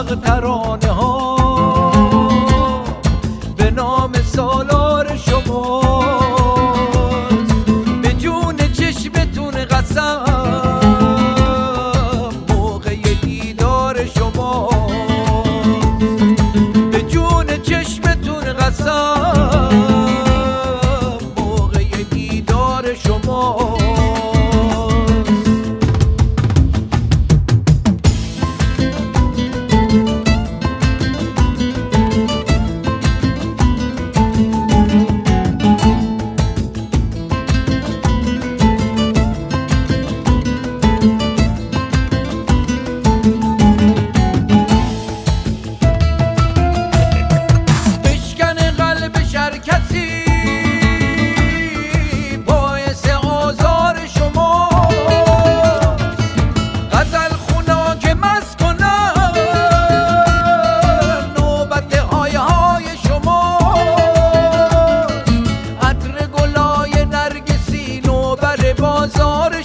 طبق ترانه ها به نام سالار شماست. به جون چشمتون قسم موقع دیدار شماست. به جون چشمتون قسم موقع دیدار شماست. کسی باعث آزار شماست. غزل خونا که مست کنن نوبت آیه های شماست. عطر گلای نرگسی نوبر بازار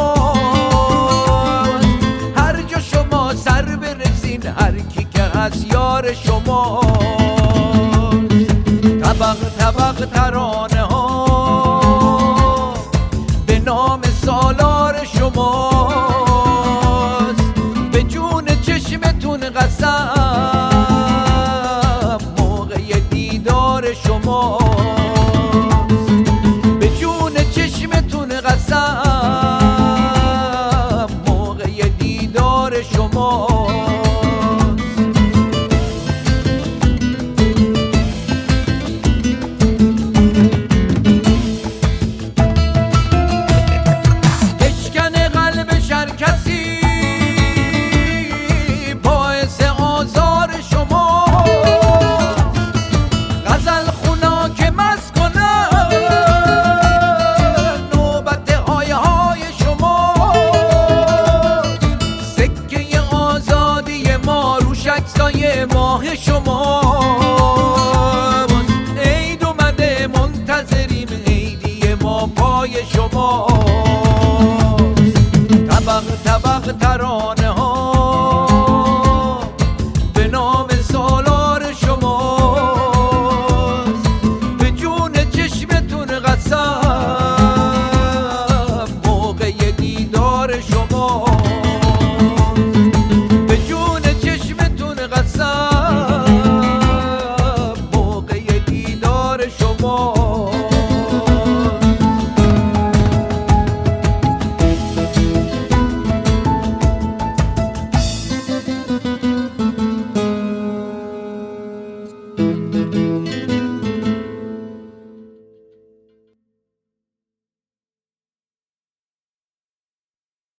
شماست. هر جا شما سر برسین هر کی که از یار شماست. طبق طبق ترانه